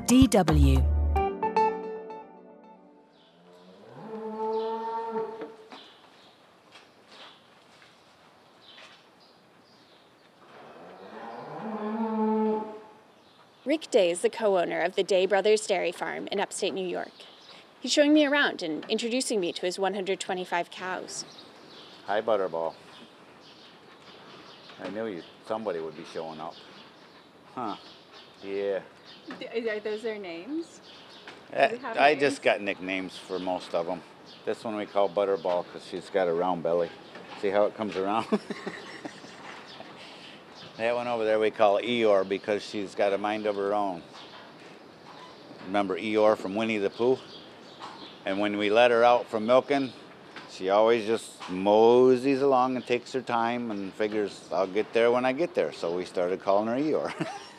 DW. Rick Day is the co-owner of the Day Brothers Dairy Farm in upstate New York. He's showing me around and introducing me to his 125 cows. Hi, Butterball. I knew somebody would be showing up. Huh. Yeah. Are those their names? I just got nicknames for most of them. This one we call Butterball because she's got a round belly. See how it comes around? That one over there we call Eeyore because she's got a mind of her own. Remember Eeyore from Winnie the Pooh? And when we let her out from milking, she always just moseys along and takes her time and figures, I'll get there when I get there. So we started calling her Eeyore.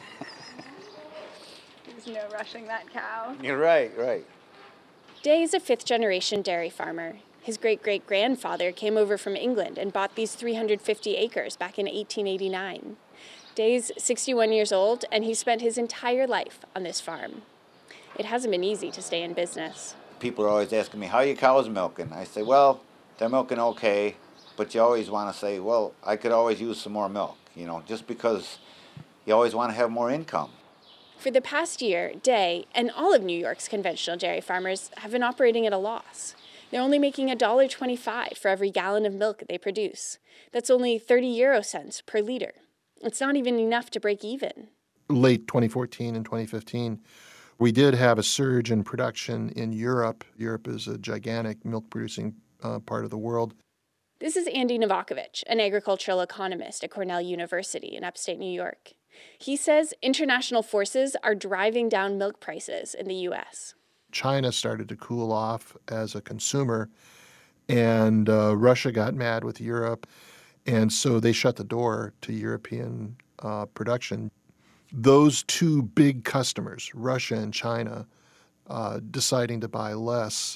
There's no rushing that cow. You're right, right. Day is a fifth-generation dairy farmer. His great-great-grandfather came over from England and bought these 350 acres back in 1889. Day's 61 years old, and he spent his entire life on this farm. It hasn't been easy to stay in business. People are always asking me, how are your cows milking? I say, well, they're milking okay, but you always want to say, well, I could always use some more milk, just because you always want to have more income. For the past year, Day and all of New York's conventional dairy farmers have been operating at a loss. They're only making $1.25 for every gallon of milk they produce. That's only 30 euro cents per liter. It's not even enough to break even. Late 2014 and 2015, we did have a surge in production in Europe. Europe is a gigantic milk-producing part of the world. This is Andy Novakovich, an agricultural economist at Cornell University in upstate New York. He says international forces are driving down milk prices in the U.S. China started to cool off as a consumer, and Russia got mad with Europe, and so they shut the door to European production. Those two big customers, Russia and China, deciding to buy less,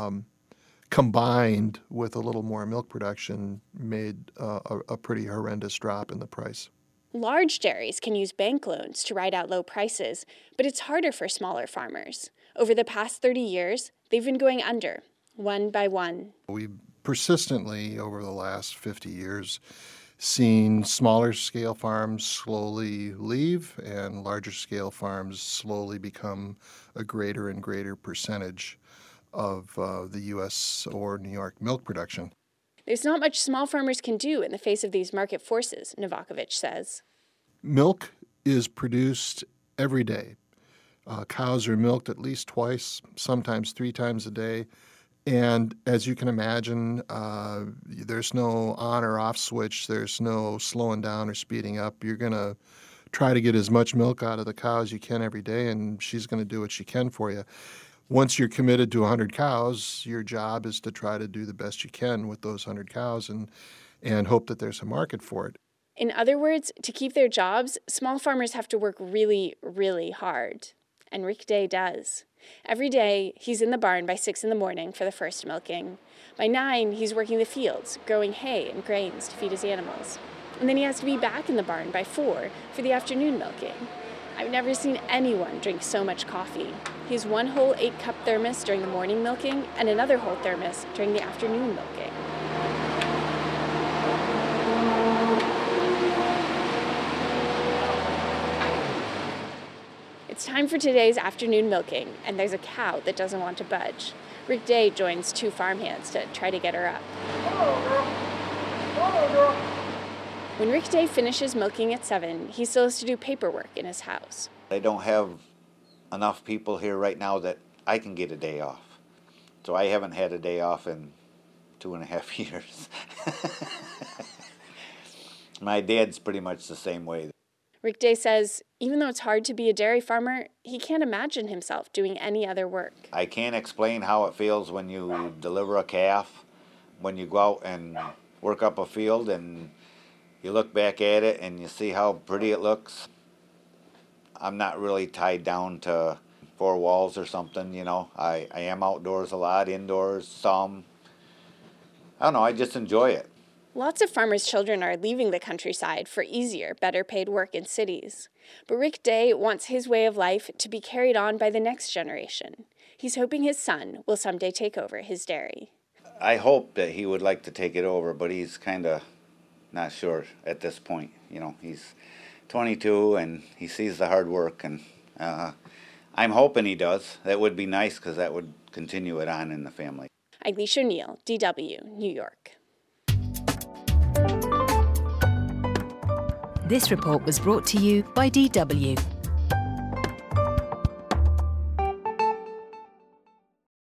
combined with a little more milk production, made a pretty horrendous drop in the price. Large dairies can use bank loans to ride out low prices, but it's harder for smaller farmers. Over the past 30 years, they've been going under, one by one. We've persistently, over the last 50 years, seen smaller scale farms slowly leave and larger scale farms slowly become a greater and greater percentage of the U.S. or New York milk production. There's not much small farmers can do in the face of these market forces, Novakovich says. Milk is produced every day. Cows are milked at least twice, sometimes 3 times a day. And as you can imagine, there's no on or off switch. There's no slowing down or speeding up. You're going to try to get as much milk out of the cow as you can every day, and she's going to do what she can for you. Once you're committed to 100 cows, your job is to try to do the best you can with those 100 cows and hope that there's a market for it. In other words, to keep their jobs, small farmers have to work really, really hard. And Rick Day does. Every day, he's in the barn by 6 in the morning for the first milking. By 9, he's working the fields, growing hay and grains to feed his animals. And then he has to be back in the barn by 4 for the afternoon milking. I've never seen anyone drink so much coffee. He has one whole 8-cup thermos during the morning milking and another whole thermos during the afternoon milking. It's time for today's afternoon milking, and there's a cow that doesn't want to budge. Rick Day joins 2 farmhands to try to get her up. When Rick Day finishes milking at 7, he still has to do paperwork in his house. I don't have enough people here right now that I can get a day off. So I haven't had a day off in 2.5 years. My dad's pretty much the same way. Rick Day says even though it's hard to be a dairy farmer, he can't imagine himself doing any other work. I can't explain how it feels when you deliver a calf, when you go out and work up a field and you look back at it and you see how pretty it looks. I'm not really tied down to 4 walls or something, I am outdoors a lot, indoors some. I don't know, I just enjoy it. Lots of farmers' children are leaving the countryside for easier, better paid work in cities. But Rick Day wants his way of life to be carried on by the next generation. He's hoping his son will someday take over his dairy. I hope that he would like to take it over, but he's kind of not sure at this point. You know, he's 22 and he sees the hard work, and I'm hoping he does. That would be nice because that would continue it on in the family. Eilish O'Neill, DW, New York. This report was brought to you by DW.